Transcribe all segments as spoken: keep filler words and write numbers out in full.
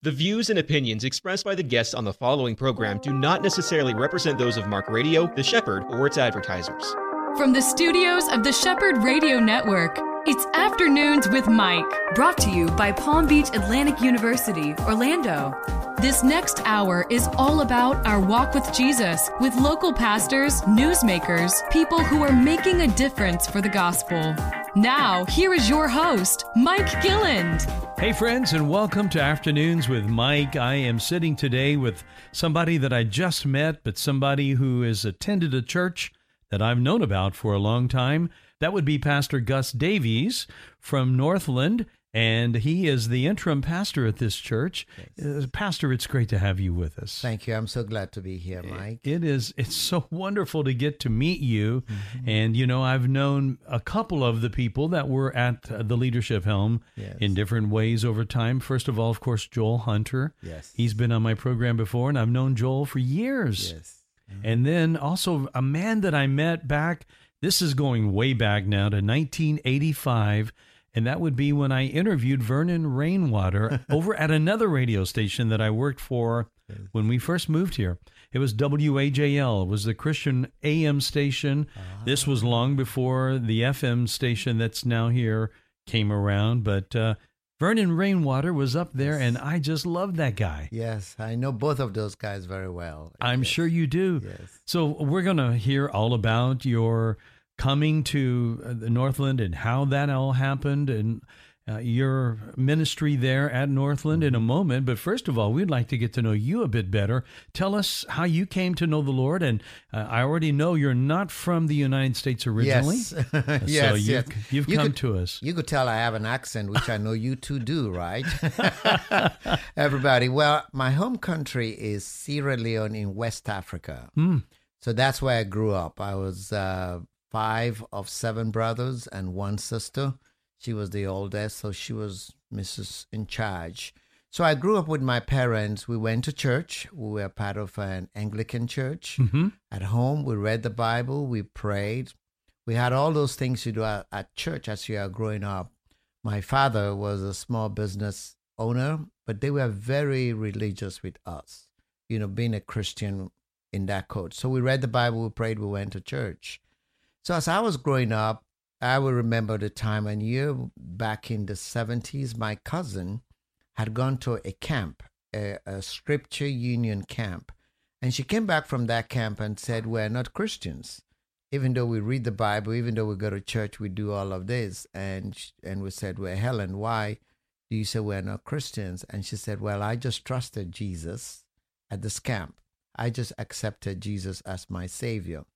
The views and opinions expressed by the guests on the following program do not necessarily represent those of Mark Radio, The Shepherd, or its advertisers. From the studios of the Shepherd Radio Network, it's Afternoons with Mike, brought to you by Palm Beach Atlantic University, Orlando. This next hour is all about our walk with Jesus, with local pastors, newsmakers, people who are making a difference for the gospel. Now, here is your host, Mike Gilland. Hey friends, and welcome to Afternoons with Mike. I am sitting today with somebody that I just met, but somebody who has attended a church that I've known about for a long time. That would be Pastor Gus Davies from Northland, and he is the interim pastor at this church. Uh, pastor, it's great to have you with us. Thank you. I'm so glad to be here, Mike. It is. It's so wonderful to get to meet you. Mm-hmm. And, you know, I've known a couple of the people that were at uh, the leadership helm Yes. in different ways over time. First of all, of course, Joel Hunter. Yes. He's been on my program before, and I've known Joel for years. Yes. And then also a man that I met back, this is going way back now to nineteen eighty-five, and that would be when I interviewed Vernon Rainwater over at another radio station that I worked for when we first moved here. It was W A J L. It was the Christian A M station. Ah. This was long before the F M station that's now here came around, but uh, Vernon Rainwater was up there, and I just loved that guy. Yes, I know both of those guys very well. I'm Yes. sure you do. Yes. So we're going to hear all about your coming to uh, the Northland and how that all happened and uh, your ministry there at Northland in a moment. But first of all, we'd like to get to know you a bit better. Tell us how you came to know the Lord. And uh, I already know you're not from the United States originally. Yes. So yes, you've, yes. you've You come could- to us. You could tell I have an accent, which I know you two do, right? Everybody. Well, my home country is Sierra Leone in West Africa. Mm. So that's where I grew up. I was uh, five of seven brothers and one sister. She was the oldest, so she was Missus in charge. So I grew up with my parents. We went to church. We were part of an Anglican church. Mm-hmm. At home, we read the Bible. We prayed. We had all those things you do at, at church as you are growing up. My father was a small business owner, but they were very religious with us, you know, being a Christian in that code. So we read the Bible, we prayed, we went to church. So as I was growing up, I will remember the time and year back in the seventies, my cousin had gone to a camp, a, a scripture union camp. And she came back from that camp and said, we're not Christians. Even though we read the Bible, even though we go to church, we do all of this. And sh- and we said, well, Helen, why do you say we're not Christians? And she said, well, I just trusted Jesus at this camp. I just accepted Jesus as my Savior.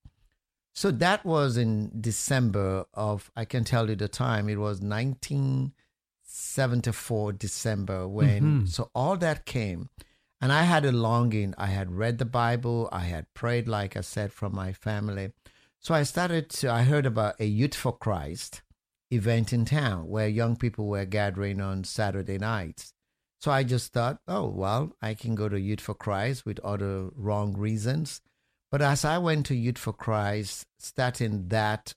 So that was in December of, I can tell you the time, it was nineteen seventy-four December when, Mm-hmm. so all that came. And I had a longing. I had read the Bible. I had prayed, like I said, from my family. So I started to, I heard about a Youth for Christ event in town where young people were gathering on Saturday nights. So I just thought, oh, well, I can go to Youth for Christ with other wrong reasons. But as I went to Youth for Christ, starting that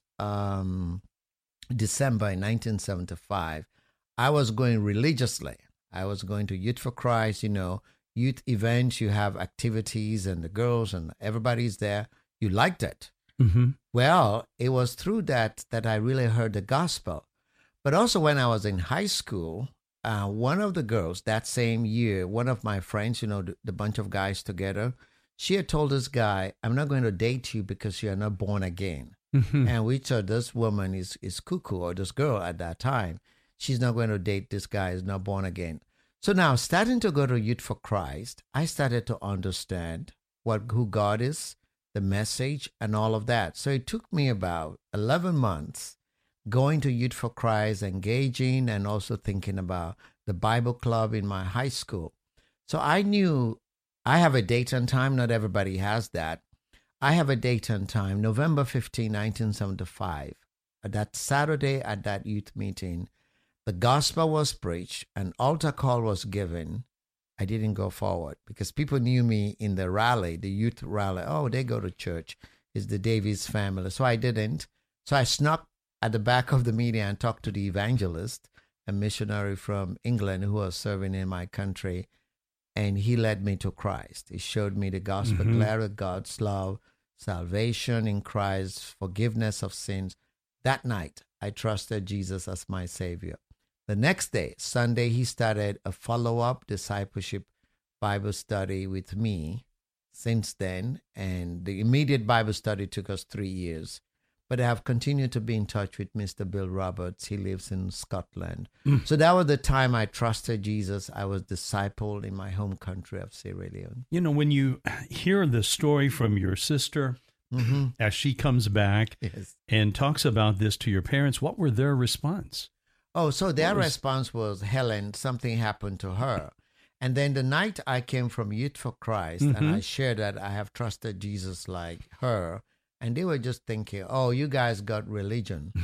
um, December in nineteen seventy-five, I was going religiously. I was going to Youth for Christ, you know, youth events, you have activities and the girls and everybody's there. You liked it. Mm-hmm. Well, it was through that that I really heard the gospel. But also when I was in high school, uh, one of the girls that same year, one of my friends, you know, the, the bunch of guys together, she had told this guy, I'm not going to date you because you're not born again. Mm-hmm. And we thought this woman is, is cuckoo, or this girl at that time. She's not going to date this guy, is not born again. So now, starting to go to Youth for Christ, I started to understand what who God is, the message, and all of that. So it took me about eleven months going to Youth for Christ, engaging, and also thinking about the Bible club in my high school. So I knew I have a date and time. Not everybody has that. I have a date and time, November fifteenth, nineteen seventy-five. That Saturday at that youth meeting, the gospel was preached, an altar call was given. I didn't go forward because people knew me in the rally, the youth rally. Oh, they go to church. It's the Davies family. So I didn't. So I snuck at the back of the meeting and talked to the evangelist, a missionary from England who was serving in my country. and he led me to Christ. He showed me the gospel, Mhm. glad of God's love, salvation in Christ, forgiveness of sins. That night, I trusted Jesus as my Savior. The next day, Sunday, he started a follow-up discipleship Bible study with me since then, and the immediate Bible study took us three years. But I have continued to be in touch with Mister Bill Roberts. He lives in Scotland. Mm. So that was the time I trusted Jesus. I was discipled in my home country of Sierra Leone. You know, when you hear the story from your sister Mm-hmm. as she comes back Yes. and talks about this to your parents, what were their response? Oh, so their What was- response was, Helen, something happened to her. And then the night I came from Youth for Christ and Mhm. I shared that I have trusted Jesus like her, and they were just thinking, oh, you guys got religion.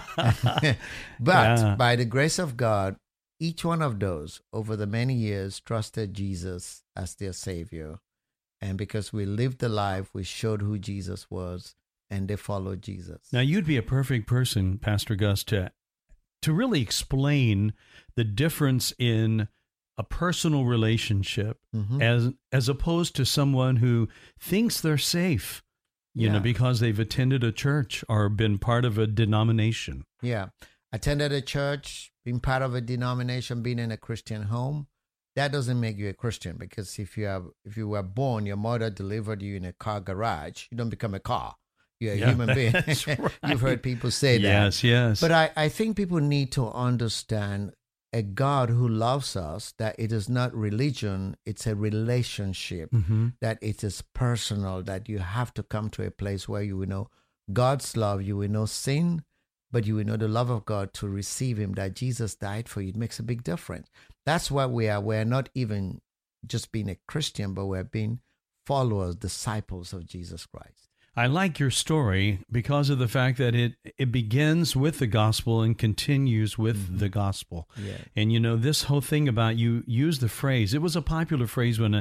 But Yeah. by the grace of God, each one of those over the many years trusted Jesus as their Savior. And because we lived the life, we showed who Jesus was, and they followed Jesus. Now, you'd be a perfect person, Pastor Gus, to, to really explain the difference in a personal relationship Mhm. as as opposed to someone who thinks they're safe, you know, Yeah. because they've attended a church or been part of a denomination. Yeah. Attended a church, being part of a denomination, being in a Christian home, that doesn't make you a Christian, because if you have if you were born, your mother delivered you in a car garage, you don't become a car. You're a Yeah, human being. that's right. You've heard people say that. Yes, yes. But I, I think people need to understand a God who loves us, that it is not religion, it's a relationship, Mhm. that it is personal, that you have to come to a place where you will know God's love, you will know sin, but you will know the love of God to receive him, that Jesus died for you. It makes a big difference. That's what we are. We're not even just being a Christian, but we're being followers, disciples of Jesus Christ. I like your story because of the fact that it it begins with the gospel and continues with Mm-hmm. the gospel. Yeah. And you know, this whole thing about you use the phrase, it was a popular phrase when uh,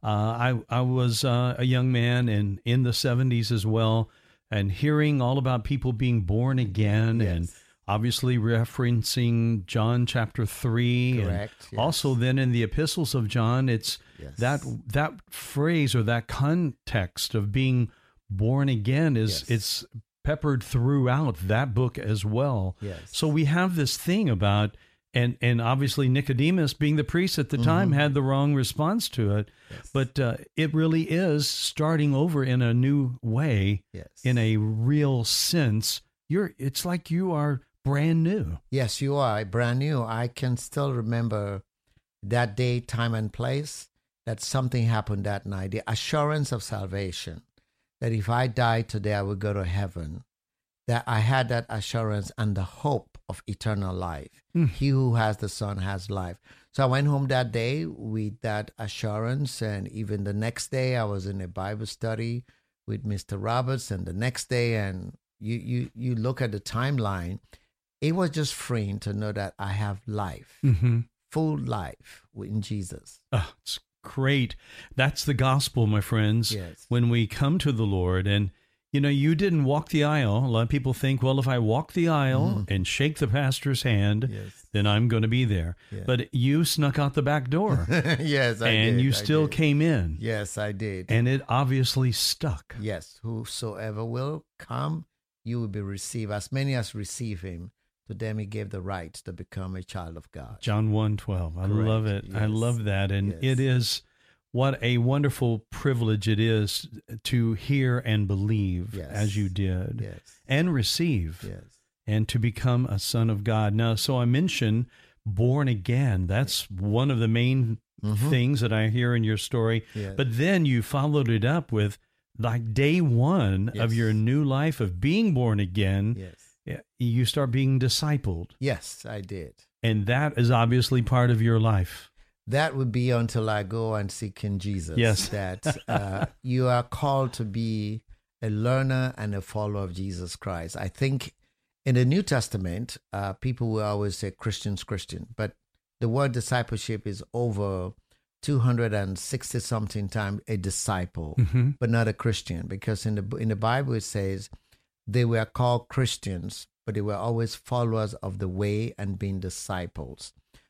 I I was uh, a young man and in the seventies as well, and hearing all about people being born again, and Yes. obviously referencing John chapter three. Correct, And yes. also then in the epistles of John, it's Yes. that that phrase or that context of being born again is Yes. it's peppered throughout that book as well. Yes. So we have this thing about and and obviously Nicodemus, being the priest at the time, had the wrong response to it. Mm-hmm. Yes. But uh, it really is starting over in a new way, Yes. in a real sense. You're it's like you are brand new. Yes, you are brand new. I can still remember that day, time, and place, that something happened that night. The assurance of salvation, that if I died today, I would go to heaven. That I had that assurance and the hope of eternal life. Mm. He who has the Son has life. So I went home that day with that assurance. And even the next day, I was in a Bible study with Mister Roberts. And the next day, and you, you, you look at the timeline, it was just freeing to know that I have life, Mm-hmm. full life in Jesus. Oh, it's great. That's the gospel, my friends. Yes. When we come to the Lord, and you know, you didn't walk the aisle. A lot of people think, well, if I walk the aisle and shake the pastor's hand, Yes. then I'm going to be there. Yeah. But you snuck out the back door, Yes, I and did. you I still did. came in, Yes, I did. and it obviously stuck. Yes, whosoever will come, you will be received. As many as receive him, to them he gave the right to become a child of God. John one twelve. I Correct. love it. I Yes. love that. And Yes. it is what a wonderful privilege it is to hear and believe Yes. as you did Yes. and receive Yes. and to become a son of God. Now, so I mentioned born again. That's one of the main Mhm. things that I hear in your story. Yes. But then you followed it up with like day one of Yes. your new life of being born again. Yes. Yeah, you start being discipled. Yes, I did. And that is obviously part of your life. That would be until I go and seek in Jesus. Yes. That uh, you are called to be a learner and a follower of Jesus Christ. I think in the New Testament, uh, people will always say Christians, Christian, but the word discipleship is over two hundred sixty something times a disciple, Mhm. but not a Christian, because in the in the Bible it says they were called Christians, but they were always followers of the way and being disciples.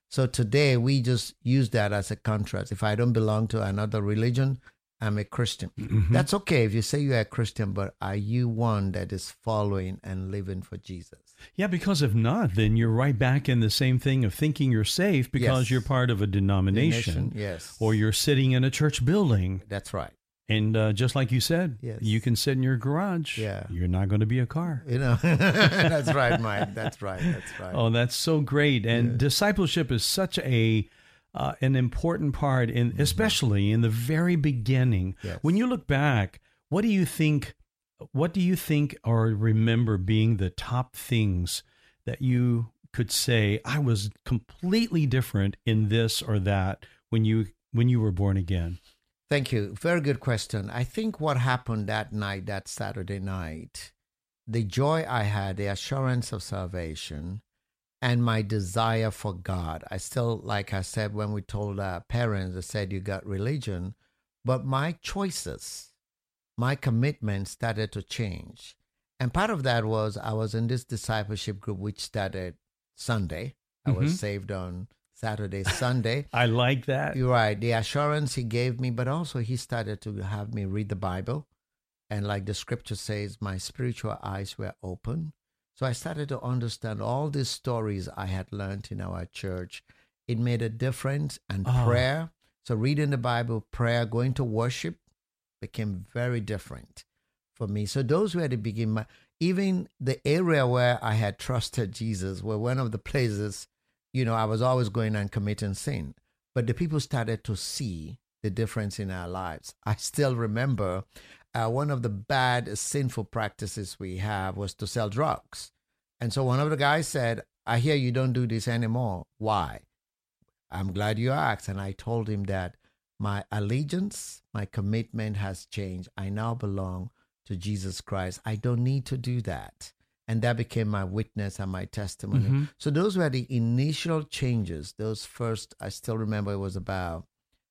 So today we just use that as a contrast. If I don't belong to another religion, I'm a Christian. Mm-hmm. That's okay if you say you're a Christian, but are you one that is following and living for Jesus? Yeah, because if not, then you're right back in the same thing of thinking you're safe because Yes. you're part of a denomination. Nation, yes. Or you're sitting in a church building. That's right. And uh, just like you said, Yes. you can sit in your garage. Yeah. You're not going to be a car. You know, that's right, Mike. That's right. That's right. Oh, that's so great. And Yeah. discipleship is such a uh, an important part, in especially in the very beginning. Yes. When you look back, what do you think? What do you think or remember being the top things that you could say, I was completely different in this or that when you when you were born again? Thank you. Very good question. I think what happened that night, that Saturday night, the joy I had, the assurance of salvation, and my desire for God. I still, like I said, when we told our parents, they said, you got religion, but my choices, my commitment started to change. And part of that was I was in this discipleship group, which started Sunday. I Mm-hmm. was saved on Saturday, Sunday. I like that. You're right. The assurance he gave me, but also he started to have me read the Bible. And like the scripture says, my spiritual eyes were open. So I started to understand all these stories I had learned in our church. It made a difference. And Oh. prayer, so reading the Bible, prayer, going to worship became very different for me. So those were the beginning. Even the area where I had trusted Jesus were one of the places, you know, I was always going and committing sin. But the people started to see the difference in our lives. I still remember uh, one of the bad, sinful practices we have was to sell drugs. And so one of the guys said, I hear you don't do this anymore. Why? I'm glad you asked. And I told him that my allegiance, my commitment has changed. I now belong to Jesus Christ. I don't need to do that. And that became my witness and my testimony. Mm-hmm. So those were the initial changes. Those first, I still remember it was about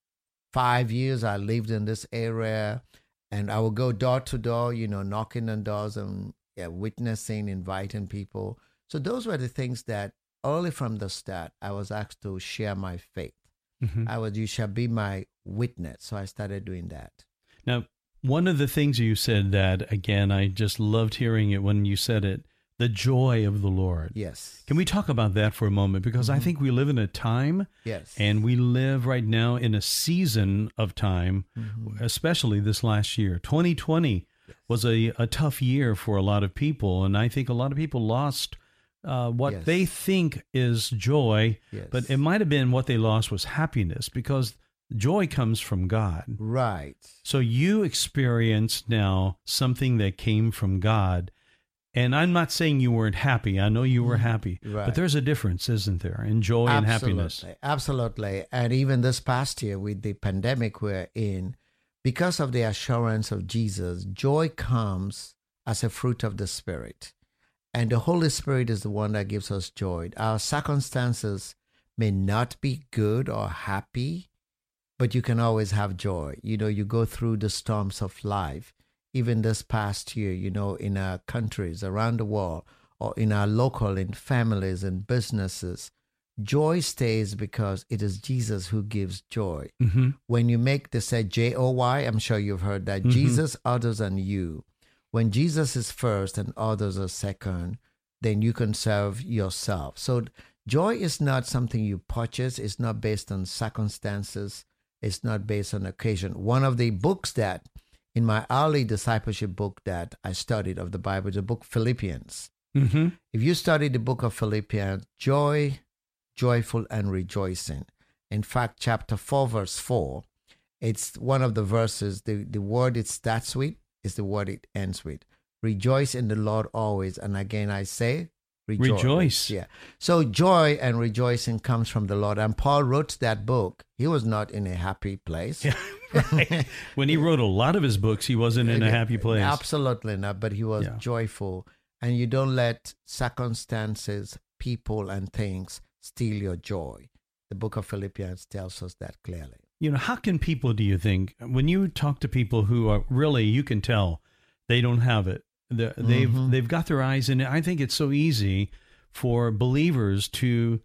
five years I lived in this area. And I would go door to door, you know, knocking on doors and yeah, witnessing, inviting people. So those were the things that early from the start, I was asked to share my faith. Mm-hmm. I was, you shall be my witness. So I started doing that. Now, one of the things you said that, again, I just loved hearing it when you said it, the joy of the Lord. Yes. Can we talk about that for a moment? Because I think we live in a time, Yes. and we live right now in a season of time, Mhm. especially this last year. twenty twenty was a, a tough year for a lot of people, and I think a lot of people lost uh, what Yes. they think is joy, Yes. but it might have been what they lost was happiness, because joy comes from God. Right. So you experienced now something that came from God. And I'm not saying you weren't happy. I know you were happy. Right. But there's a difference, isn't there, in joy and happiness? Absolutely. Absolutely. And even this past year with the pandemic we're in, because of the assurance of Jesus, joy comes as a fruit of the Spirit. And the Holy Spirit is the one that gives us joy. Our circumstances may not be good or happy, but you can always have joy. You know, you go through the storms of life. Even this past year, you know, in our countries around the world, or in our local, in families and businesses, joy stays because it is Jesus who gives joy. Mm-hmm. When you make the say J O Y, I'm sure you've heard that, Mhm. Jesus, others, and you. When Jesus is first and others are second, then you can serve yourself. So joy is not something you purchase. It's not based on circumstances. It's not based on occasion. One of the books that in my early discipleship book that I studied of the Bible, the book Philippians. Mm-hmm. If you study the book of Philippians, joy, joyful, and rejoicing. In fact, chapter four, verse four, it's one of the verses, the, the word it starts with is the word it ends with. Rejoice in the Lord always. And again, I say, rejoice. Rejoice. Yeah. So joy and rejoicing comes from the Lord. And Paul wrote that book. He was not in a happy place. Yeah, right. When he wrote a lot of his books, he wasn't in a happy place. Absolutely not, but he was Yeah. joyful. And you don't let circumstances, people, and things steal your joy. The book of Philippians tells us that clearly. You know, how can people, do you think, when you talk to people who are really, you can tell they don't have it. They're, they've Mhm. they've got their eyes in it. I think it's so easy for believers to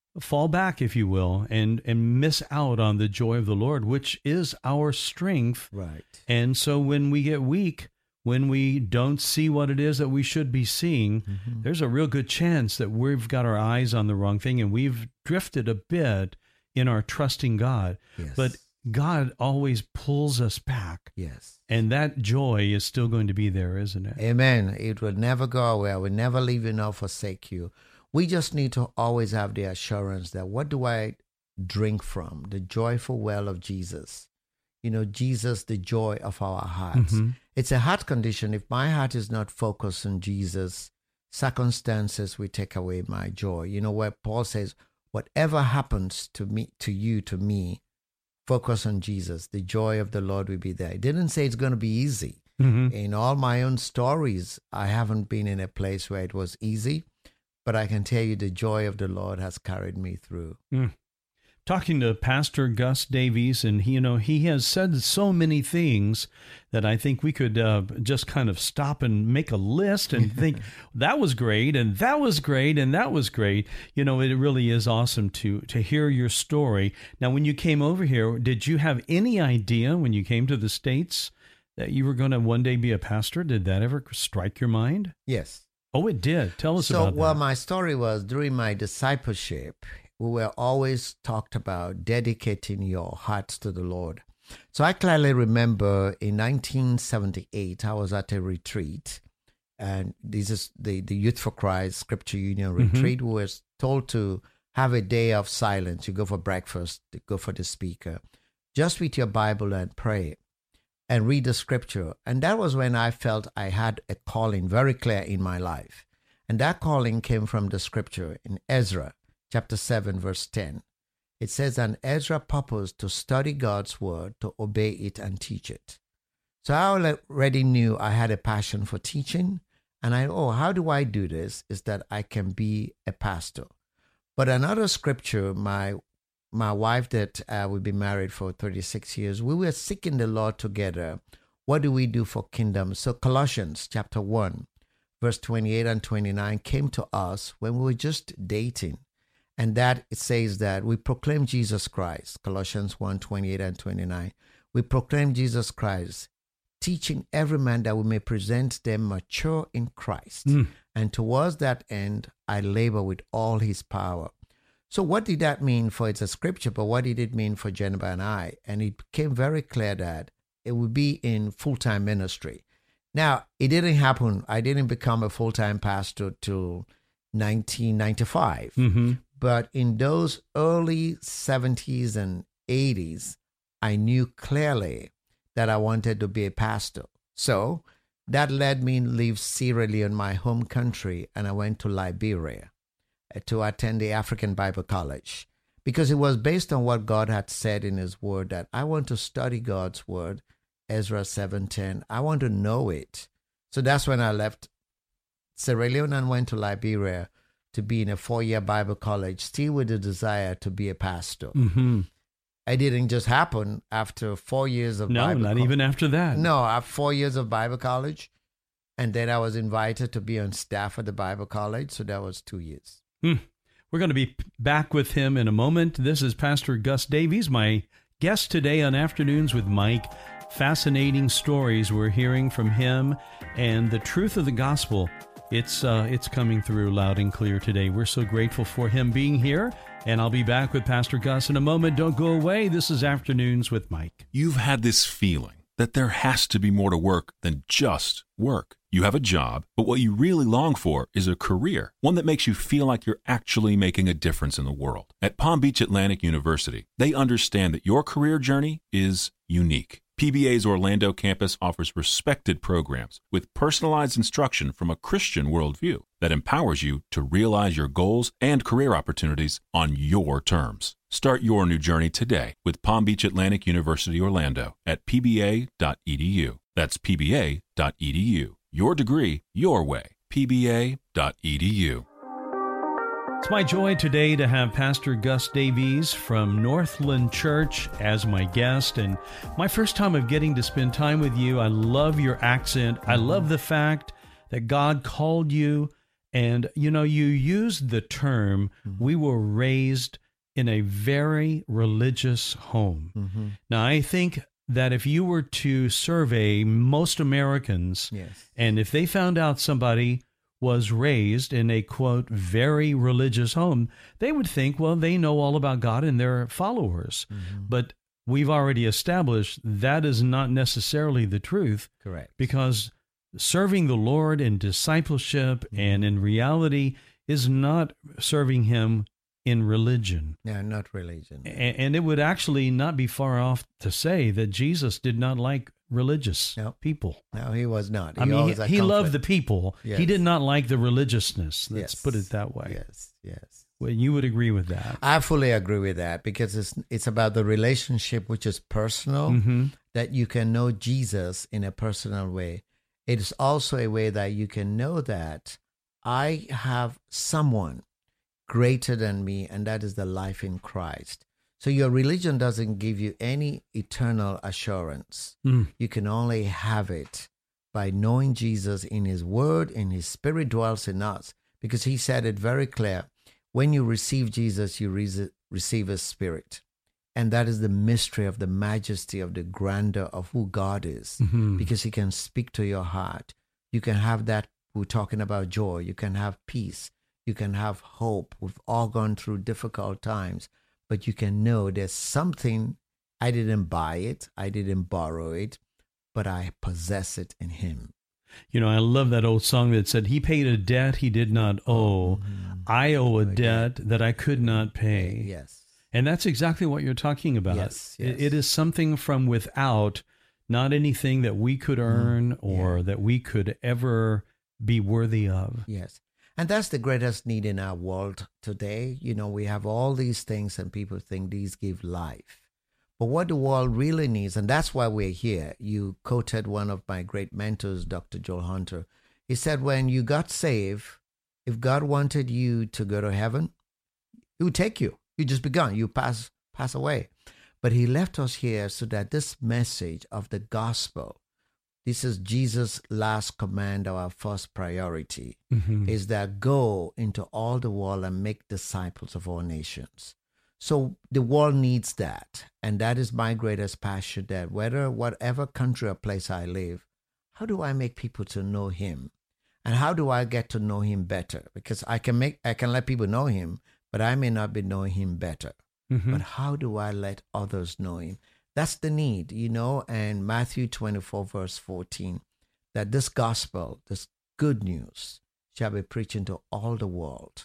fall back, if you will, and, and miss out on the joy of the Lord, which is our strength. Right. And so when we get weak, when we don't see what it is that we should be seeing, mm-hmm. there's a real good chance that we've got our eyes on the wrong thing and we've drifted a bit in our trusting God. Yes. But God always pulls us back. Yes. And that joy is still going to be there, isn't it? Amen. It will never go away. I will never leave you nor forsake you. We just need to always have the assurance that what do I drink from? The joyful well of Jesus. You know, Jesus, the joy of our hearts. Mm-hmm. It's a heart condition. If my heart is not focused on Jesus, circumstances will take away my joy. You know, where Paul says, whatever happens to me, to you, to me, focus on Jesus. The joy of the Lord will be there. It didn't say it's going to be easy. Mm-hmm. In all my own stories, I haven't been in a place where it was easy, but I can tell you the joy of the Lord has carried me through. Mm. Talking to Pastor Gus Davies, and he, you know, he has said so many things that I think we could uh, just kind of stop and make a list and think that was great, and that was great, and that was great. You know, it really is awesome to to hear your story. Now, when you came over here, did you have any idea when you came to the States that you were going to one day be a pastor? Did that ever strike your mind? Yes. Oh, it did. Tell us so, about that. So, well, my story was during my discipleship, we were always talked about dedicating your hearts to the Lord. So I clearly remember in nineteen seventy-eight, I was at a retreat, and this is the, the Youth for Christ Scripture Union retreat. Mm-hmm. We were told to have a day of silence. You go for breakfast, you go for the speaker, just with your Bible and pray and read the scripture. And that was when I felt I had a calling very clear in my life. And that calling came from the scripture in Ezra, chapter seven, verse ten. It says, and Ezra purposed to study God's word, to obey it and teach it. So I already knew I had a passion for teaching. And I, oh, how do I do this? Is that I can be a pastor. But another scripture, my my wife that uh, we've been married for thirty-six years, we were seeking the Lord together. What do we do for kingdom? So Colossians chapter one, verse twenty-eight and twenty-nine came to us when we were just dating. And that it says that we proclaim Jesus Christ, Colossians one, twenty-eight and twenty-nine. We proclaim Jesus Christ, teaching every man that we may present them mature in Christ. Mm. And towards that end, I labor with all his power. So what did that mean for, it's a scripture, but what did it mean for Jennifer and I? And it became very clear that it would be in full-time ministry. Now, it didn't happen. I didn't become a full-time pastor till nineteen ninety-five. Mm-hmm. But in those early seventies and eighties, I knew clearly that I wanted to be a pastor. So that led me to leave Sierra Leone, my home country, and I went to Liberia to attend the African Bible College, because it was based on what God had said in his word that I want to study God's word, Ezra seven ten. I want to know it. So that's when I left Sierra Leone and went to Liberia to be in a four-year Bible college, still with the desire to be a pastor. Mm-hmm. It didn't just happen after four years of no, Bible not co- even after that. No, after four years of Bible college. And then I was invited to be on staff at the Bible college. So that was two years. Hmm. We're going to be back with him in a moment. This is Pastor Gus Davies, my guest today on Afternoons with Mike. Fascinating stories we're hearing from him, and the truth of the gospel, it's uh, it's coming through loud and clear today. We're so grateful for him being here, and I'll be back with Pastor Gus in a moment. Don't go away. This is Afternoons with Mike. You've had this feeling that there has to be more to work than just work. You have a job, but what you really long for is a career, one that makes you feel like you're actually making a difference in the world. At Palm Beach Atlantic University, they understand that your career journey is unique. P B A's Orlando campus offers respected programs with personalized instruction from a Christian worldview that empowers you to realize your goals and career opportunities on your terms. Start your new journey today with Palm Beach Atlantic University Orlando at p b a dot e d u. That's p b a dot e d u. Your degree, your way. p b a dot e d u. It's my joy today to have Pastor Gus Davies from Northland Church as my guest, and my first time of getting to spend time with you. I love your accent. I love the fact that God called you And, you know, you used the term, mm-hmm. we were raised in a very religious home. Mm-hmm. Now, I think that if you were to survey most Americans, yes. and if they found out somebody was raised in a, quote, very religious home, they would think, well, they know all about God and they're followers. Mm-hmm. But we've already established that is not necessarily the truth. Correct. Because serving the Lord in discipleship mm-hmm. and in reality is not serving Him in religion. No, not religion. And, and it would actually not be far off to say that Jesus did not like religious no. people. No, He was not. He I mean, he, he loved the people. Yes. He did not like the religiousness. Let's yes. put it that way. Yes, yes. Well, you would agree with that. I fully agree with that, because it's it's about the relationship, which is personal, mm-hmm. that you can know Jesus in a personal way. It is also a way that you can know that I have someone greater than me, and that is the life in Christ. So your religion doesn't give you any eternal assurance. Mm. You can only have it by knowing Jesus in His Word, in His Spirit dwells in us, because He said it very clear. When you receive Jesus, you re- receive His Spirit. And that is the mystery of the majesty of the grandeur of who God is, mm-hmm. because He can speak to your heart. You can have that, we're talking about joy. You can have peace. You can have hope. We've all gone through difficult times, but you can know there's something, I didn't buy it, I didn't borrow it, but I possess it in Him. You know, I love that old song that said, He paid a debt He did not owe. Mm-hmm. I owe a debt that I could not pay. Yes. And that's exactly what you're talking about. Yes, yes. It, it is something from without, not anything that we could earn mm-hmm. or yeah. that we could ever be worthy of. Yes. And that's the greatest need in our world today. You know, we have all these things and people think these give life. But what the world really needs, and that's why we're here. You quoted one of my great mentors, Doctor Joel Hunter. He said, when you got saved, if God wanted you to go to heaven, He would take you. You just be gone. You pass, pass away. But He left us here so that this message of the gospel, this is Jesus' last command, our first priority, mm-hmm. is that go into all the world and make disciples of all nations. So the world needs that. And that is my greatest passion, that whether, whatever country or place I live, how do I make people to know Him? And how do I get to know Him better? Because I can make, I can let people know Him, but I may not be knowing Him better. Mm-hmm. But how do I let others know Him? That's the need, you know, and Matthew twenty-four, verse fourteen, that this gospel, this good news, shall be preaching to all the world.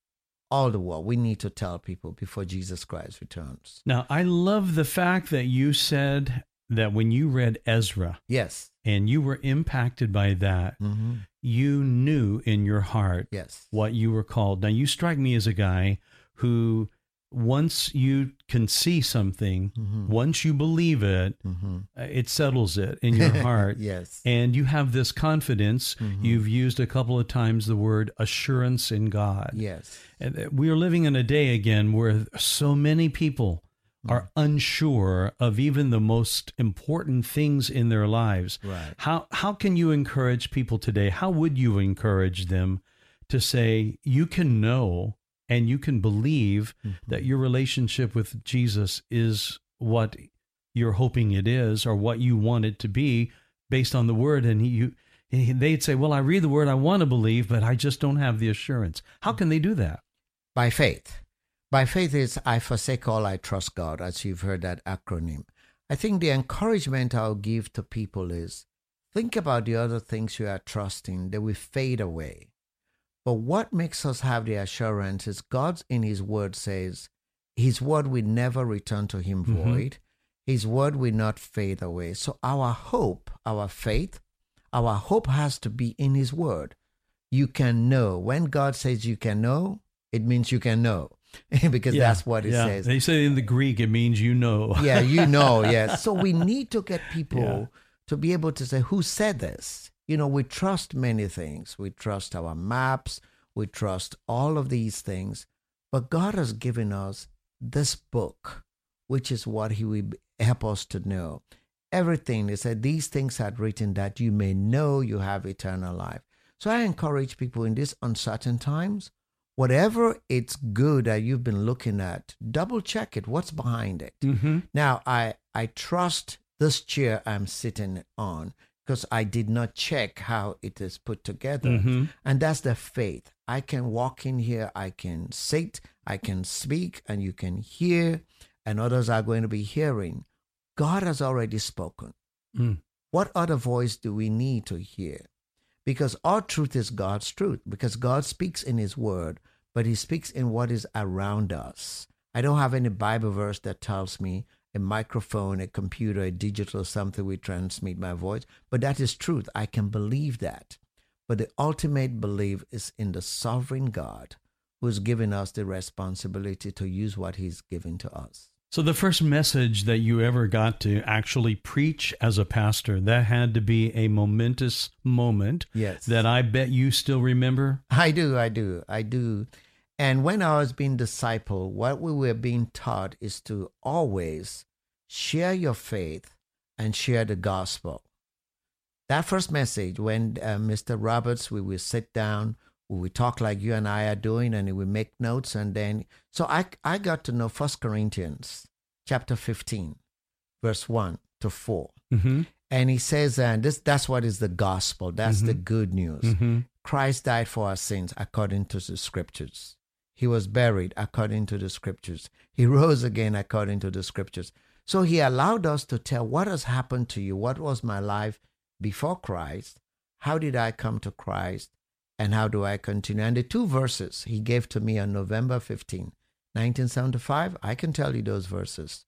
All the world. We need to tell people before Jesus Christ returns. Now, I love the fact that you said that when you read Ezra, yes, and you were impacted by that, mm-hmm. you knew in your heart yes. what you were called. Now, you strike me as a guy who, once you can see something, mm-hmm. once you believe it, mm-hmm. it settles it in your heart. Yes. And you have this confidence. Mm-hmm. You've used a couple of times the word assurance in God. Yes. And we are living in a day again where so many people mm-hmm. are unsure of even the most important things in their lives. Right. How, how can you encourage people today? How would you encourage them to say, you can know and you can believe mm-hmm. that your relationship with Jesus is what you're hoping it is, or what you want it to be, based on the Word. And he, you, he, they'd say, well, I read the Word, I want to believe, but I just don't have the assurance. How can they do that? By faith. By faith is, I forsake all, I trust God, as you've heard that acronym. I think the encouragement I'll give to people is, think about the other things you are trusting. They will fade away. But what makes us have the assurance is God in His Word says, His Word will never return to Him void. Mm-hmm. His Word will not fade away. So our hope, our faith, our hope has to be in His Word. You can know. When God says you can know, it means you can know. Because yeah, that's what it yeah. says. They say in the Greek, it means you know. Yeah, you know, yes. So we need to get people yeah. to be able to say, who said this? You know, we trust many things. We trust our maps. We trust all of these things. But God has given us this book, which is what He will help us to know. Everything, He said, these things are written that you may know you have eternal life. So I encourage people in these uncertain times, whatever it's good that you've been looking at, double check it. What's behind it? Mm-hmm. Now, I, I trust this chair I'm sitting on because I did not check how it is put together. Mm-hmm. And that's the faith. I can walk in here, I can sit, I can speak, and you can hear, and others are going to be hearing. God has already spoken. Mm. What other voice do we need to hear? Because our truth is God's truth, because God speaks in his word, but he speaks in what is around us. I don't have any Bible verse that tells me a microphone, a computer, a digital something will transmit my voice, but that is truth. I can believe that. But the ultimate belief is in the sovereign God who's given us the responsibility to use what he's given to us. So the first message that you ever got to actually preach as a pastor, that had to be a momentous moment. Yes. That I bet you still remember. I do, I do, I do. And when I was being discipled, what we were being taught is to always share your faith and share the gospel. That first message, when uh, Mister Roberts, we will sit down, we will talk like you and I are doing, and we will make notes. And then, so I, I got to know First Corinthians chapter fifteen, verse one to four. Mm-hmm. And he says, and this that's what is the gospel. That's Mm-hmm. the good news. Mm-hmm. Christ died for our sins according to the scriptures. He was buried according to the scriptures. He rose again according to the scriptures. So he allowed us to tell what has happened to you. What was my life before Christ? How did I come to Christ? And how do I continue? And the two verses he gave to me on November fifteenth, nineteen seventy-five, I can tell you those verses.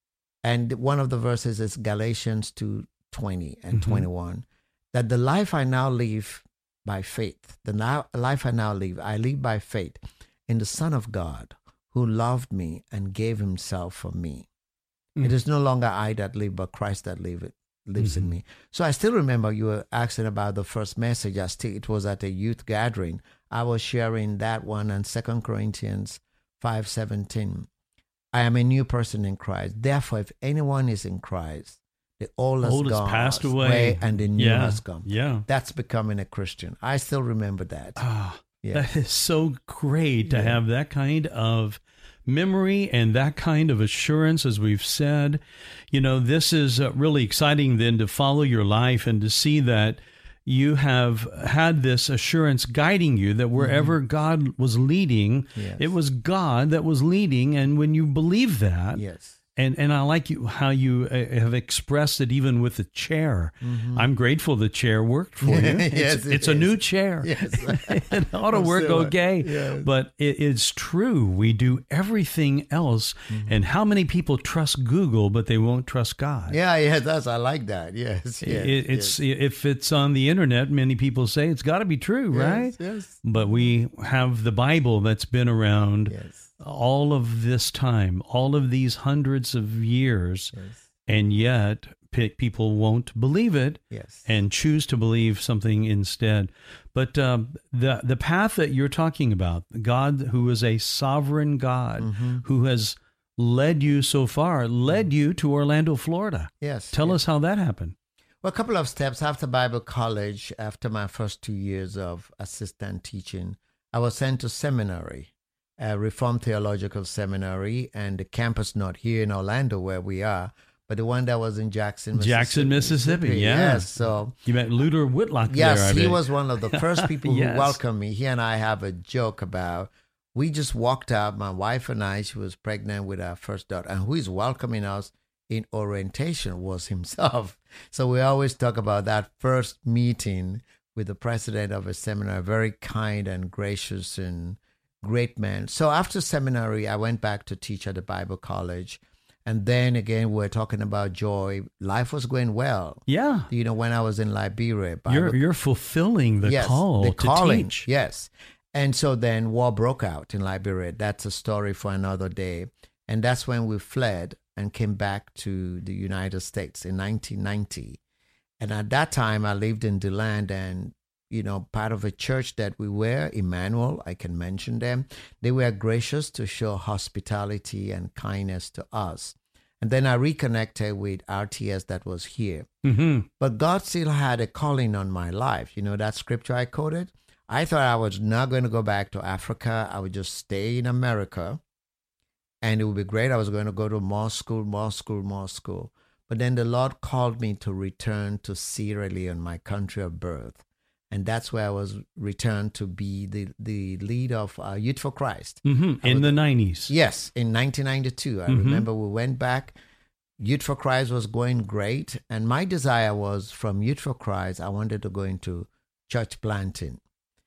And one of the verses is Galatians two twenty and Mm-hmm. twenty-one, that the life I now live by faith, the now, life I now live, I live by faith in the Son of God who loved me and gave himself for me. Mm. It is no longer I that live, but Christ that live, lives mm-hmm. in me. So I still remember you were asking about the first message. I still, it was at a youth gathering. I was sharing that one and Second Corinthians five seventeen. I am a new person in Christ. Therefore, if anyone is in Christ, the old has Old has gone passed away. and the new Yeah. has come. Yeah. That's becoming a Christian. I still remember that. Ah, Yeah. that is so great to Yeah. have that kind of memory and that kind of assurance, as we've said. You know, this is uh, really exciting then to follow your life and to see that you have had this assurance guiding you that wherever mm-hmm. God was leading, Yes. it was God that was leading. And when you believe that, Yes. And and I like you how you uh, have expressed it even with the chair. Mm-hmm. I'm grateful the chair worked for you. Yes, it's it it's a is. new chair. Yes. It ought to I'm work still- okay. yes. But it, it's true. We do everything else. Mm-hmm. And how many people trust Google, but they won't trust God? Yeah, yeah, that's, I like that. Yes, yes. It, it's yes. If it's on the internet, many people say it's got to be true, right? Yes, yes. But we have the Bible that's been around Yes. all of this time, all of these hundreds of years, Yes. and yet pe- people won't believe it Yes. and choose to believe something instead. But um, the the path that you're talking about, God who is a sovereign God, Mm-hmm. who has led you so far, led you to Orlando, Florida. Yes. Tell yes. us how that happened. Well, a couple of steps after Bible college, after my first two years of assistant teaching, I was sent to seminary, a Reformed Theological Seminary, and the campus not here in Orlando where we are, but the one that was in Jackson, Mississippi. Jackson, Mississippi, yeah. Yes, so You met Luther Whitlock yes, there, I he bet. was one of the first people Yes. who welcomed me. He and I have a joke about, we just walked out, my wife and I, she was pregnant with our first daughter, and who is welcoming us in orientation was himself. So we always talk about that first meeting with the president of a seminar, very kind and gracious and great man. So after seminary, I went back to teach at the Bible college. And then again, we're talking about joy. Life was going well. Yeah. You know, when I was in Liberia. Bible You're you're fulfilling the yes, call the to calling, teach. Yes. And so then war broke out in Liberia. That's a story for another day. And that's when we fled and came back to the United States in nineteen ninety. And at that time, I lived in DeLand, and, you know, part of a church that we were, Emmanuel, I can mention them. They were gracious to show hospitality and kindness to us. And then I reconnected with R T S that was here. Mm-hmm. But God still had a calling on my life. You know that scripture I quoted? I thought I was not going to go back to Africa. I would just stay in America. And it would be great. I was going to go to more school, more school, more school. But then the Lord called me to return to Sierra Leone, my country of birth. And that's where I was returned to be the, the lead of uh, Youth for Christ. Mm-hmm. In was, the nineties. Yes, in nineteen ninety-two. I mm-hmm. remember we went back. Youth for Christ was going great. And my desire was from Youth for Christ, I wanted to go into church planting.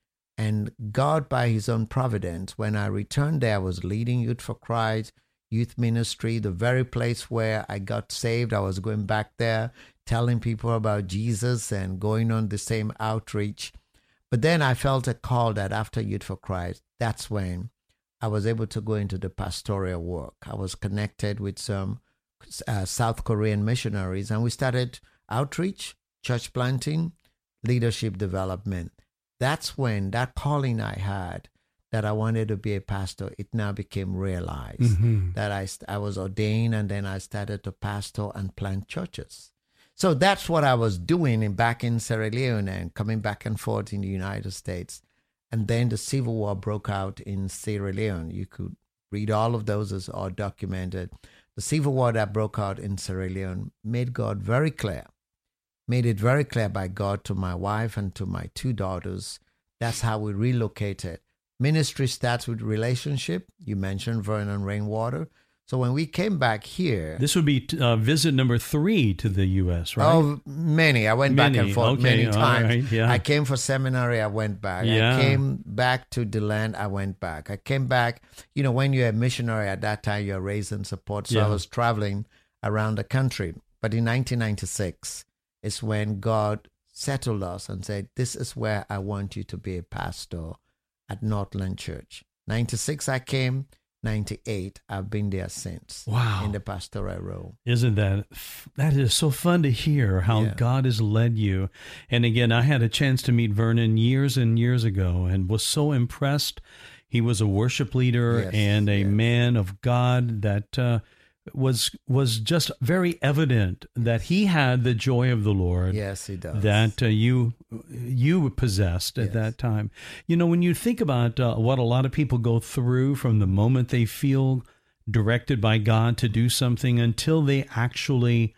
And God, by his own providence, when I returned there, I was leading Youth for Christ, youth ministry, the very place where I got saved. I was going back there, telling people about Jesus and going on the same outreach. But then I felt a call that after Youth for Christ, that's when I was able to go into the pastoral work. I was connected with some uh, South Korean missionaries, and we started outreach, church planting, leadership development. That's when that calling I had that I wanted to be a pastor, it now became realized. Mm-hmm. That I, I was ordained, and then I started to pastor and plant churches. So that's what I was doing in, back in Sierra Leone and coming back and forth in the United States. And then the Civil War broke out in Sierra Leone. You could read all of those as all documented. The Civil War that broke out in Sierra Leone made God very clear. Made it very clear by God to my wife and to my two daughters. That's how we relocated. Ministry starts with relationship. You mentioned Vernon Rainwater. So when we came back here... This would be uh, visit number three to the U S, right? Oh, many. I went many. back and forth okay. many All times. right. Yeah. I came for seminary, I went back. Yeah. I came back to DeLand, I went back. I came back, you know, when you're a missionary at that time, you're raised in support. So Yeah. I was traveling around the country. But in nineteen ninety-six is when God settled us and said, this is where I want you to be a pastor at Northland Church. ninety-six I came, ninety-eight I've been there since. Wow. In the pastoral role. Isn't that, that is so fun to hear how Yeah. God has led you. And again, I had a chance to meet Vernon years and years ago and was so impressed. He was a worship leader Yes, and a yes. man of God that uh, was was just very evident that he had the joy of the Lord. Yes, he does. That uh, you you possessed at Yes. that time. You know, when you think about uh, what a lot of people go through from the moment they feel directed by God to do something until they actually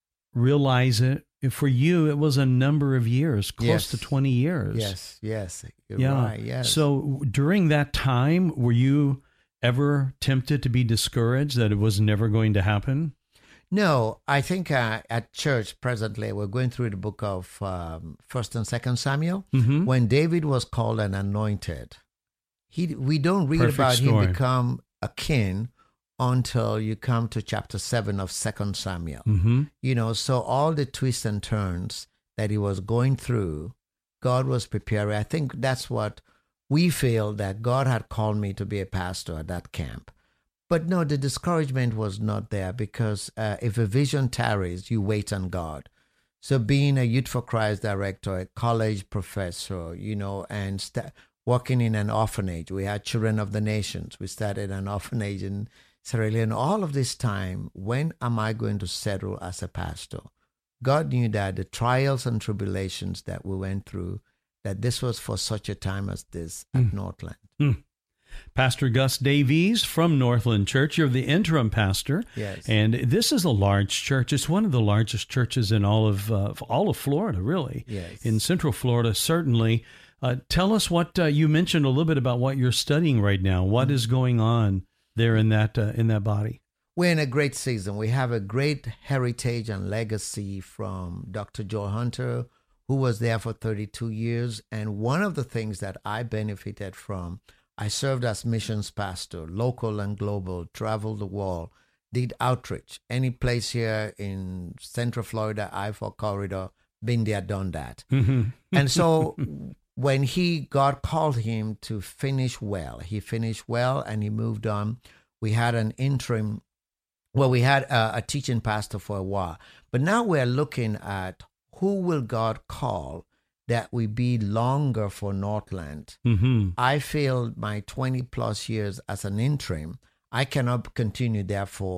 realize it, for you, it was a number of years, close Yes. to twenty years. Yes, yes, you're Yeah. right, yes. So during that time, were you ever tempted to be discouraged that it was never going to happen? No, I think uh, at church presently, we're going through the book of um, First and Second Samuel. Mm-hmm. When David was called and anointed, he we don't read Perfect about story. him become a king until you come to chapter seven of Second Samuel. Mm-hmm. You know, so all the twists and turns that he was going through, God was preparing. I think that's what we feel, that God had called me to be a pastor at that camp. But no, the discouragement was not there, because uh, if a vision tarries, you wait on God. So being a Youth for Christ director, a college professor, you know, and st- working in an orphanage. We had Children of the Nations. We started an orphanage in Sierra Leone. All of this time, when am I going to settle as a pastor? God knew that the trials and tribulations that we went through, that this was for such a time as this at Mm. Northland. Mm. Pastor Gus Davies from Northland Church. You're the interim pastor. Yes. And this is a large church. It's one of the largest churches in all of uh, all of Florida, really. Yes. In Central Florida, certainly. Uh, tell us what uh, you mentioned a little bit about what you're studying right now. What is going on there in that uh, in that body? We're in a great season. We have a great heritage and legacy from Doctor Joe Hunter, who was there for thirty-two years. And one of the things that I benefited from, I served as missions pastor, local and global, traveled the world, did outreach. Any place here in Central Florida, I four corridor, been there, done that. Mm-hmm. And so when he, God called him to finish well, he finished well and he moved on. We had an interim, well, we had a, a teaching pastor for a while, but now we're looking at who will God call that we be longer for Northland. Mm-hmm. I feel my twenty plus years as an interim, I cannot continue there for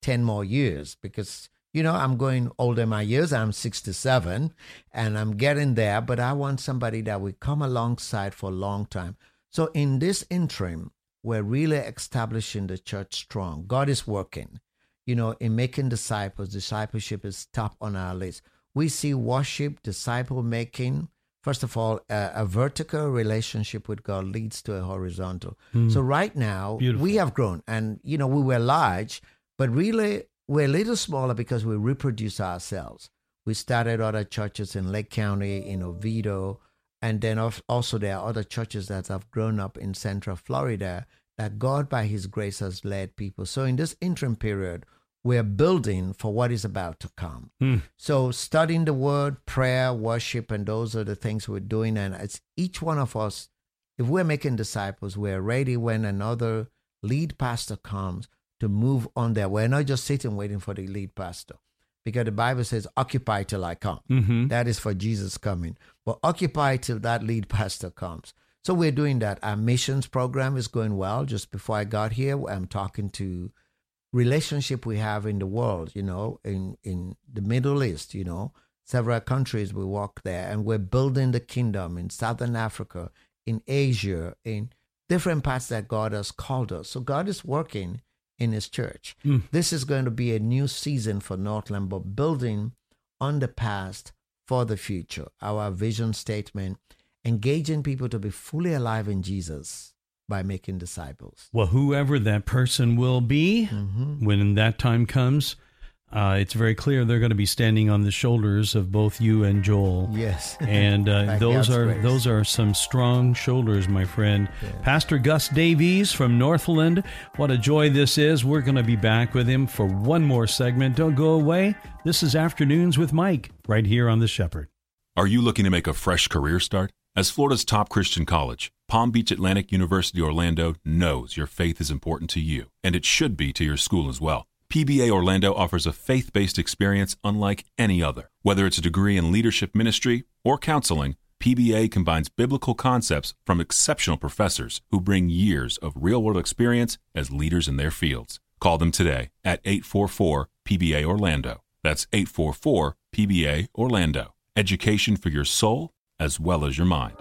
ten more years because, you know, I'm going older in my years. I'm sixty-seven and I'm getting there, but I want somebody that will come alongside for a long time. So in this interim, we're really establishing the church strong. God is working, you know, in making disciples. Discipleship is top on our list. We see worship, disciple making. First of all, a, a vertical relationship with God leads to a horizontal. Mm. So right now, Beautiful. we have grown. And, you know, we were large, but really we're a little smaller because we reproduce ourselves. We started other churches in Lake County, in Oviedo, and then also there are other churches that have grown up in Central Florida that God, by his grace, has led people. So in this interim period, we're building for what is about to come. Mm. So studying the word, prayer, worship, and those are the things we're doing. And it's each one of us, if we're making disciples, we're ready when another lead pastor comes to move on there. We're not just sitting waiting for the lead pastor, because the Bible says, occupy till I come. Mm-hmm. That is for Jesus coming. But occupy till that lead pastor comes. So we're doing that. Our missions program is going well. Just before I got here, I'm talking to relationship we have in the world, you know, in, in the Middle East, you know, several countries we walk there, and we're building the kingdom in Southern Africa, in Asia, in different parts that God has called us. So God is working in his church. Mm. This is going to be a new season for Northland, but building on the past for the future. Our vision statement, engaging people to be fully alive in Jesus by making disciples. Well, whoever that person will be, mm-hmm. when that time comes, uh, it's very clear they're going to be standing on the shoulders of both you and Joel. Yes. And uh, those are grace. those are some strong shoulders, my friend. Yeah. Pastor Gus Davies from Northland. What a joy this is. We're going to be back with him for one more segment. Don't go away. This is Afternoons with Mike, right here on The Shepherd. Are you looking to make a fresh career start? As Florida's top Christian college, Palm Beach Atlantic University Orlando knows your faith is important to you, and it should be to your school as well. P B A Orlando offers a faith-based experience unlike any other. Whether it's a degree in leadership ministry or counseling, P B A combines biblical concepts from exceptional professors who bring years of real-world experience as leaders in their fields. Call them today at eight four four P B A Orlando. That's eight four four P B A Orlando. Education for your soul as well as your mind.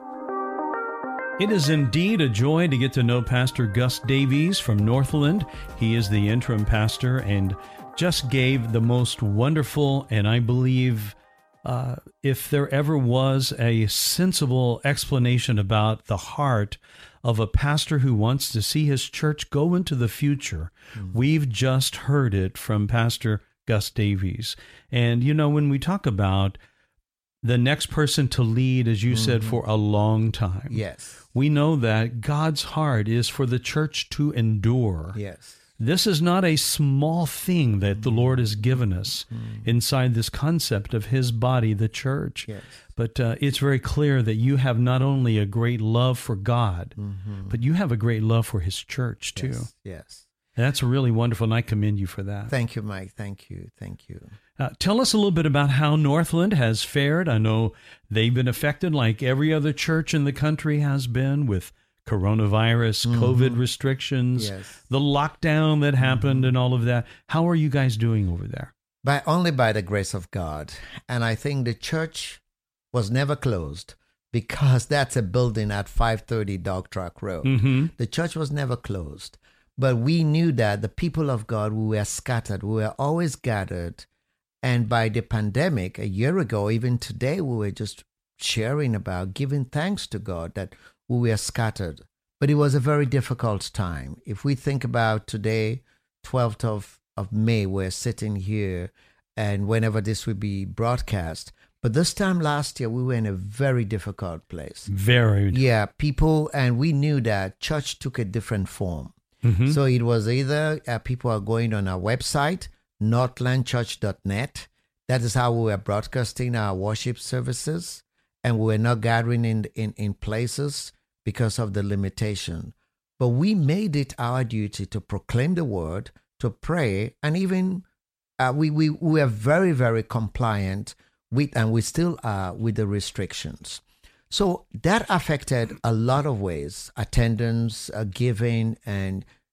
It is indeed a joy to get to know Pastor Gus Davies from Northland. He is the interim pastor and just gave the most wonderful, and I believe uh, if there ever was a sensible explanation about the heart of a pastor who wants to see his church go into the future, mm-hmm. we've just heard it from Pastor Gus Davies. And, you know, when we talk about the next person to lead, as you mm-hmm. said, for a long time. Yes. We know that God's heart is for the church to endure. Yes. This is not a small thing that mm-hmm. the Lord has given us mm-hmm. inside this concept of his body, the church. Yes. But uh, it's very clear that you have not only a great love for God, mm-hmm. but you have a great love for his church too. Yes. Yes. That's really wonderful, and I commend you for that. Thank you, Mike. Thank you. Thank you. Uh, tell us a little bit about how Northland has fared. I know they've been affected like every other church in the country has been with coronavirus, mm-hmm. COVID restrictions, yes. the lockdown that happened mm-hmm. and all of that. How are you guys doing over there? By only by the grace of God. And I think the church was never closed because that's a building at five thirty Dog Track Road. Mm-hmm. The church was never closed. But we knew that the people of God, we were scattered. We were always gathered. And by the pandemic, a year ago, even today, we were just sharing about giving thanks to God that we were scattered. But it was a very difficult time. If we think about today, twelfth of, of May, we're sitting here, and whenever this will be broadcast. But this time last year, we were in a very difficult place. Very. Yeah, people, and we knew that church took a different form. Mm-hmm. So it was either uh, people are going on our website, northland church dot net. That is how we were broadcasting our worship services. And we were not gathering in, in, in places because of the limitation. But we made it our duty to proclaim the word, to pray, and even uh, we, we, we were very, very compliant with, and we still are, with the restrictions. So that affected a lot of ways, attendance, uh, giving, and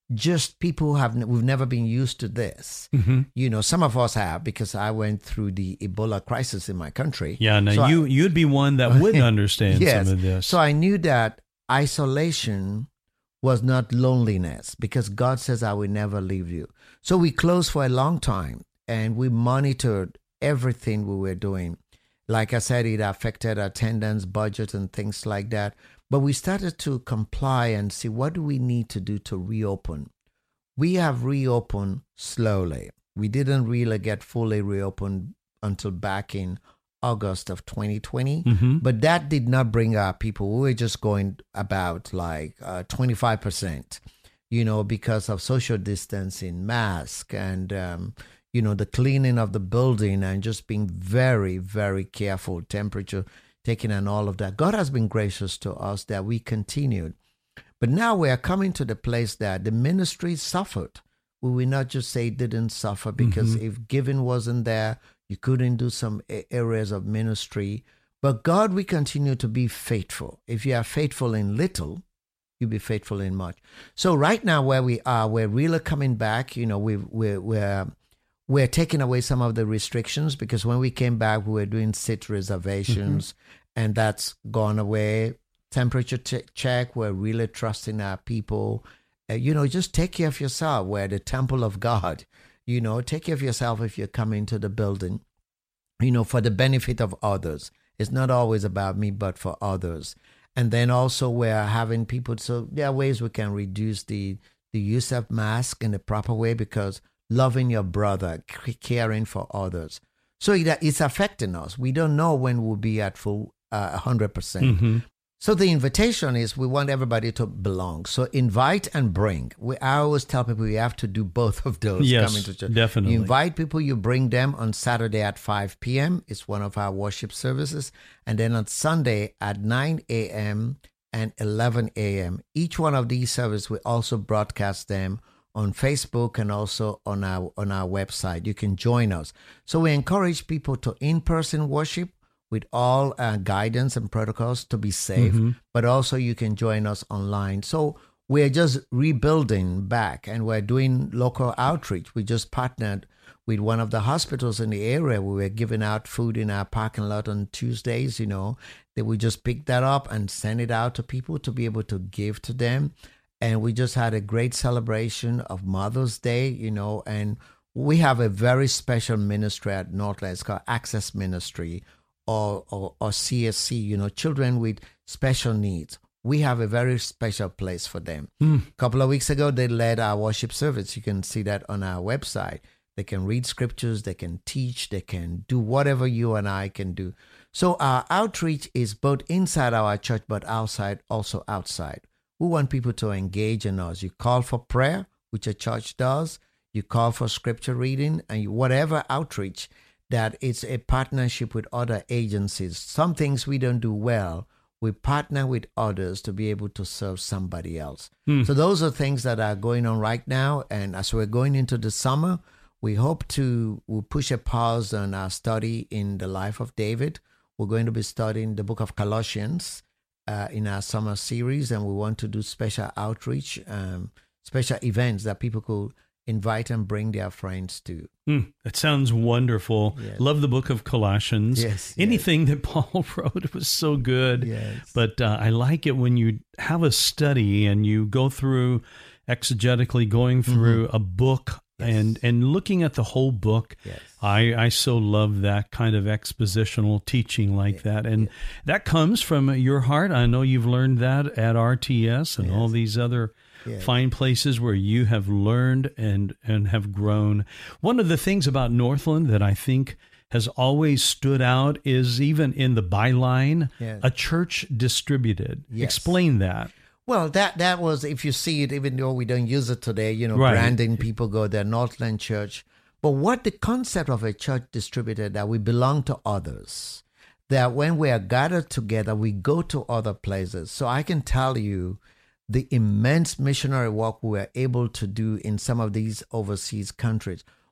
just people have we've never been used to this. Mm-hmm. You know, some of us have, because I went through the Ebola crisis in my country. Yeah, now so you I, you'd be one that would understand yes, some of this. So I knew that isolation was not loneliness, because God says, I will never leave you. So we closed for a long time, and we monitored everything we were doing. Like I said, it affected attendance, budget, and things like that. But we started to comply and see, what do we need to do to reopen? We have reopened slowly. We didn't really get fully reopened until back in August of twenty twenty. Mm-hmm. But that did not bring our people. We were just going about like uh, twenty-five percent, you know, because of social distancing, mask, and, um, you know, the cleaning of the building, and just being very, very careful, temperature taking and all of that. God has been gracious to us that we continued. But now we are coming to the place that the ministry suffered. We will not just say it didn't suffer, because mm-hmm. if giving wasn't there, you couldn't do some areas of ministry. But God, we continue to be faithful. If you are faithful in little, you'll be faithful in much. So right now where we are, we're really coming back. You know, we've, we're, we're, we're taking away some of the restrictions, because when we came back, we were doing seat reservations, mm-hmm. and that's gone away. Temperature t- check, we're really trusting our people. Uh, you know, just take care of yourself. We're the temple of God. You know, take care of yourself if you come into the building, you know, for the benefit of others. It's not always about me, but for others. And then also we're having people, so there are ways we can reduce the, the use of mask in the proper way, because loving your brother, caring for others. So it, it's affecting us. We don't know when we'll be at full uh, one hundred percent. Mm-hmm. So the invitation is, we want everybody to belong. So invite and bring. We, I always tell people you have to do both of those. Yes, coming to church. Definitely. You invite people, you bring them on Saturday at five p.m. It's one of our worship services. And then on Sunday at nine a.m. and eleven a.m. Each one of these services, we also broadcast them on Facebook and also on our on our website. You can join us. So we encourage people to in-person worship with all uh, guidance and protocols to be safe, mm-hmm. but also you can join us online. So we're just rebuilding back, and we're doing local outreach. We just partnered with one of the hospitals in the area. We were giving out food in our parking lot on Tuesdays, you know, that we just pick that up and send it out to people to be able to give to them. And we just had a great celebration of Mother's Day, you know, and we have a very special ministry at Northland. It's called Access Ministry, or, or, or C S C, you know, children with special needs. We have a very special place for them. Mm. A couple of weeks ago, they led our worship service. You can see that on our website. They can read scriptures, they can teach, they can do whatever you and I can do. So our outreach is both inside our church, but outside, also outside. We want people to engage in us. You call for prayer, which a church does. You call for scripture reading, and you, whatever outreach, that it's a partnership with other agencies. Some things we don't do well, we partner with others to be able to serve somebody else. Hmm. So those are things that are going on right now. And as we're going into the summer, we hope to we'll push a pause on our study in the life of David. We're going to be studying the book of Colossians uh, in our summer series, and we want to do special outreach, um, special events that people could invite and bring their friends to. Mm, that sounds wonderful. Yes. Love the book of Colossians. Yes, Anything yes. that Paul wrote was so good. Yes. But uh, I like it when you have a study and you go through exegetically going through mm-hmm. a book yes. and, and looking at the whole book. Yes. I, I so love that kind of expositional teaching like yes. that. And yes. that comes from your heart. I know you've learned that at R T S and yes. all these other Yes. Find places where you have learned and, and have grown. One of the things about Northland that I think has always stood out is even in the byline, yes. a church distributed. Yes. Explain that. Well, that that was, if you see it, even though we don't use it today, you know, right. branding, people go there, Northland Church. But what the concept of a church distributed, that we belong to others, that when we are gathered together, we go to other places. So I can tell you, the immense missionary work we were able to do in some of these overseas countries.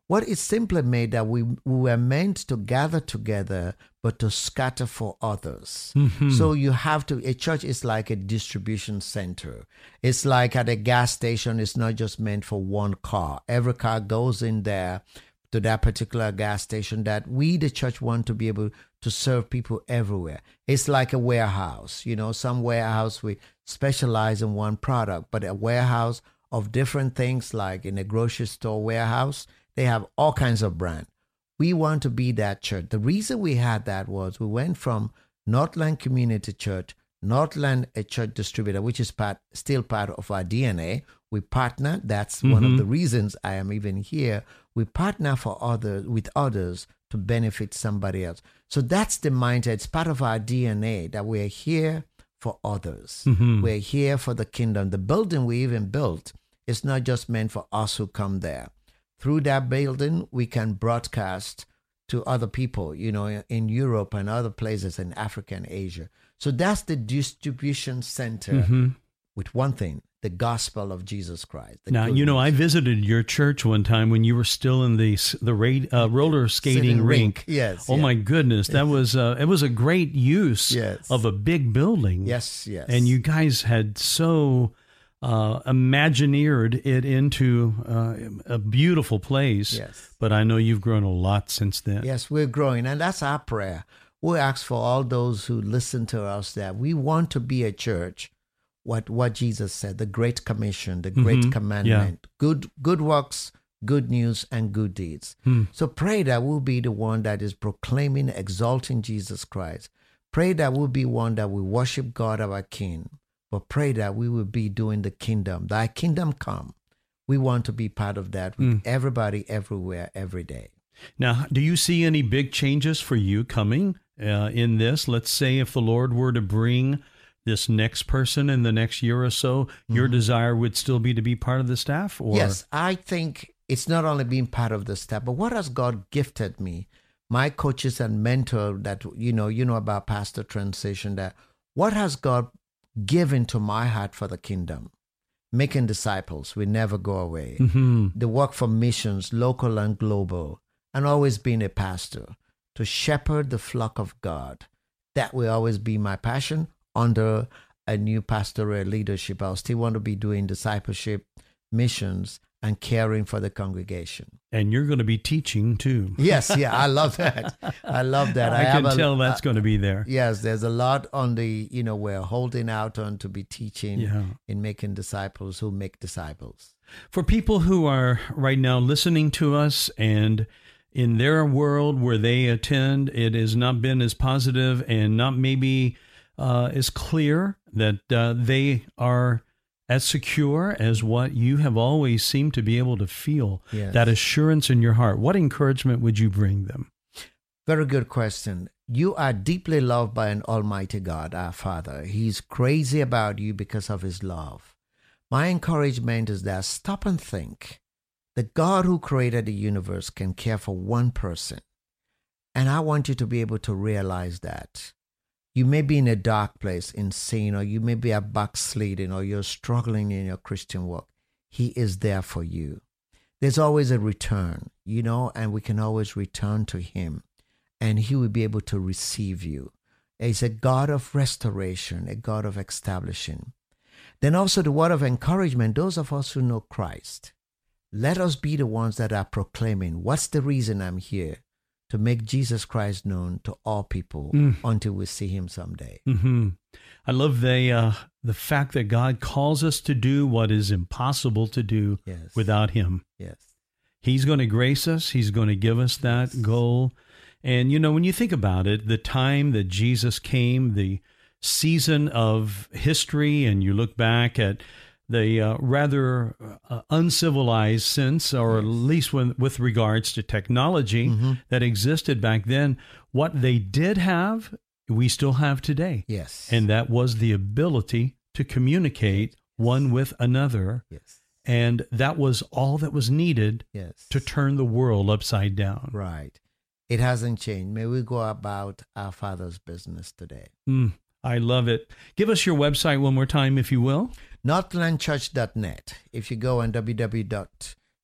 What it simply made that we, we were meant to gather together, but to scatter for others. Mm-hmm. So you have to, a church is like a distribution center. It's like at a gas station, it's not just meant for one car. Every car goes in there to that particular gas station, that we, the church, want to be able to serve people everywhere. It's like a warehouse. You know, some warehouse, we specialize in one product, but a warehouse of different things, like in a grocery store warehouse, they have all kinds of brands. We want to be that church. The reason we had that was we went from Northland Community Church, Northland, a church distributor, which is part, still part of our D N A. We partner. That's mm-hmm. one of the reasons I am even here. We partner for others, with others to benefit somebody else. So that's the mindset. It's part of our D N A that we're here for others. Mm-hmm. We're here for the kingdom. The building we even built is not just meant for us who come there. Through that building, we can broadcast to other people, you know, in Europe and other places in Africa and Asia. So that's the distribution center mm-hmm. with one thing, the gospel of Jesus Christ. Now, you know, I visited your church one time when you were still in the the ra- uh, roller skating rink. rink. Yes. Oh, yeah. my goodness. That was, uh, it was a great use yes. of a big building. Yes, yes. And you guys had so uh, imagineered it into uh, a beautiful place. Yes. But I know you've grown a lot since then. Yes, we're growing. And that's our prayer. We ask for all those who listen to us that we want to be a church, what what Jesus said, the Great Commission, the Great mm-hmm. Commandment, yeah. good good works, good news, and good deeds. Hmm. So pray that we'll be the one that is proclaiming, exalting Jesus Christ. Pray that we'll be one that will worship God, our King. But pray that we will be doing the kingdom. Thy kingdom come. We want to be part of that with mm. everybody, everywhere, every day. Now, do you see any big changes for you coming uh, in this? Let's say if the Lord were to bring this next person in the next year or so, mm-hmm. your desire would still be to be part of the staff? Or? Yes, I think it's not only being part of the staff, but what has God gifted me? My coaches and mentor that, you know, you know about Pastor Transition, that what has God given to my heart for the kingdom? Making disciples will never go away. Mm-hmm. The work for missions, local and global, and always being a pastor, to shepherd the flock of God. That will always be my passion. Under a new pastoral leadership, I'll still want to be doing discipleship, missions, and caring for the congregation. And you're going to be teaching too. Yes, yeah, I love that. I love that. I, I can a, tell that's uh, going to be there. Yes, there's a lot on the, you know, we're holding out on to be teaching yeah. in making disciples who make disciples. For people who are right now listening to us and in their world where they attend, it has not been as positive and not maybe uh, as clear that uh, they are as secure as what you have always seemed to be able to feel, yes. that assurance in your heart. What encouragement would you bring them? Very good question. You are deeply loved by an almighty God, our Father. He's crazy about you because of his love. My encouragement is that stop and think. The God who created the universe can care for one person. And I want you to be able to realize that. You may be in a dark place, insane, or you may be a backsliding, or you're struggling in your Christian walk. He is there for you. There's always a return, you know, and we can always return to him, and he will be able to receive you. He's a God of restoration, a God of establishing. Then also the word of encouragement, those of us who know Christ, let us be the ones that are proclaiming, what's the reason I'm here? To make Jesus Christ known to all people mm. until we see him someday. Mm-hmm. I love the uh, the fact that God calls us to do what is impossible to do yes. without him. Yes, he's going to grace us. He's going to give us that yes. goal. And, you know, when you think about it, the time that Jesus came, the season of history, and you look back at the uh, rather uh, uncivilized sense, or yes. at least when, with regards to technology mm-hmm. that existed back then, what they did have, we still have today. Yes. And that was the ability to communicate yes. one with another. Yes. And that was all that was needed yes. to turn the world upside down. Right. It hasn't changed. May we go about our Father's business today. Mm, I love it. Give us your website one more time, if you will. northland church dot net. If you go on w w w dot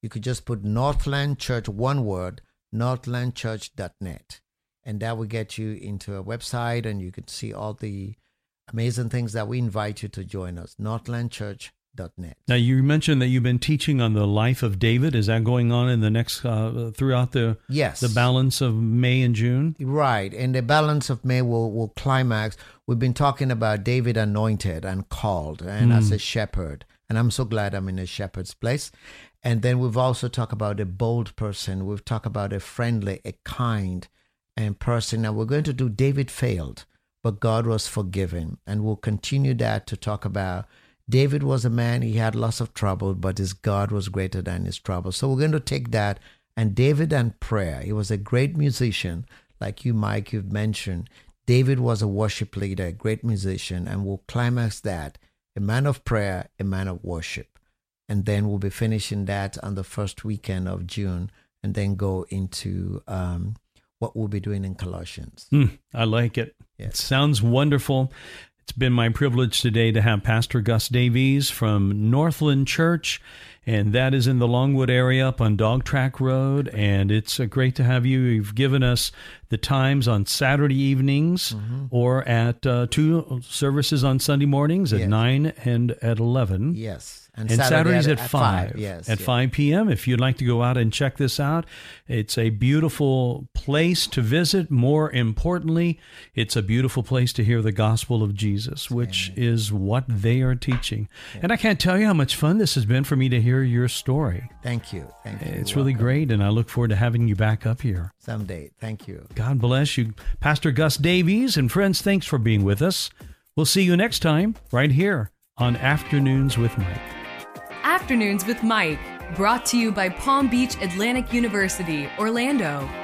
you could just put Northland Church, one word, northland church dot net. And that will get you into a website, and you can see all the amazing things that we invite you to join us, northland church dot net. Now, you mentioned that you've been teaching on the life of David. Is that going on in the next, uh, throughout the yes. the balance of May and June? Right. And the balance of May will, will climax. We've been talking about David anointed and called and mm. as a shepherd. And I'm so glad I'm in a shepherd's place. And then we've also talked about a bold person. We've talked about a friendly, a kind and person. And we're going to do David failed, but God was forgiven. And we'll continue that to talk about David was a man, he had lots of trouble, but his God was greater than his trouble. So we're going to take that. And David and prayer. He was a great musician, like you, Mike, you've mentioned. David was a worship leader, a great musician, and we'll climax that. A man of prayer, a man of worship. And then we'll be finishing that on the first weekend of June, and then go into um, what we'll be doing in Colossians. Mm, I like it. Yes. It sounds wonderful. It's been my privilege today to have Pastor Gus Davies from Northland Church, and that is in the Longwood area up on Dog Track Road, and it's uh, great to have you. You've given us the times on Saturday evenings mm-hmm. or at uh, two services on Sunday mornings at yes. nine and at eleven. Yes. And, and Saturdays at, at five. five. Yes, at yes. five p.m. If you'd like to go out and check this out, it's a beautiful place to visit. More importantly, it's a beautiful place to hear the gospel of Jesus, which Amen. Is what they are teaching. Yeah. And I can't tell you how much fun this has been for me to hear your story. Thank you. Thank you. It's You're really welcome. great, and I look forward to having you back up here. Someday. Thank you. God bless you. Pastor Gus Davies, and friends, thanks for being with us. We'll see you next time right here on Afternoons with Mike. Afternoons with Mike, brought to you by Palm Beach Atlantic University, Orlando.